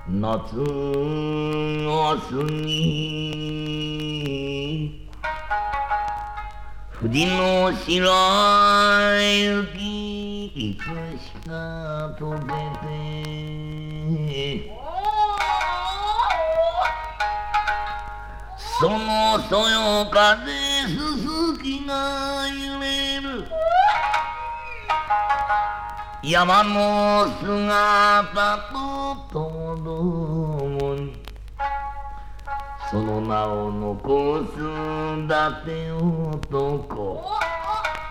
夏の過ぎ富士の白雪いつしか溶けてそのそよ風すすきが揺れる山の姿とともにその名を残すだて男